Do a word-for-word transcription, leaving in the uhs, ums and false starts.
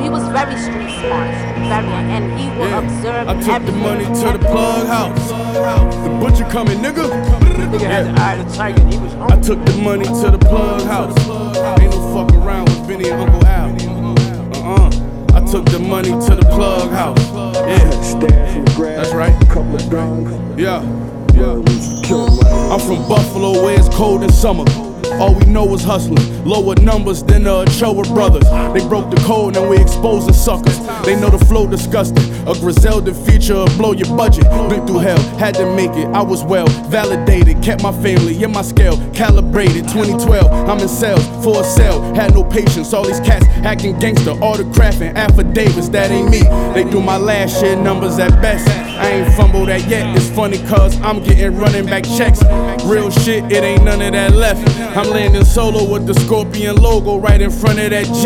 he was very street smart, very, and he will Yeah. observe I took the everything. money to the plug house. The butcher coming, nigga. Nigga had the eye of the tiger, he was hungry. I took the money to the plug house. Ain't no fuck around with Benny and Uncle Al. Uh-uh. I took the money to the plug house. Yeah, that's right. Yeah, yeah. I'm from Buffalo, where it's cold in summer. All we know is hustling, lower numbers than the Ochoa brothers. They broke the code and we exposing suckers. They know the flow disgusting. A Griselda feature will blow your budget. Been through hell, had to make it. I was well validated, kept my family in my scale, calibrated. twenty twelve, I'm in sales for a sale. Had no patience, all these cats acting gangster, autographing affidavits. That ain't me. They do my last year numbers at best. I ain't fumbled that yet. It's funny cause I'm getting running back checks. Real shit, it ain't none of that left. I'm landing solo with the Scorpion logo right in front of that jet.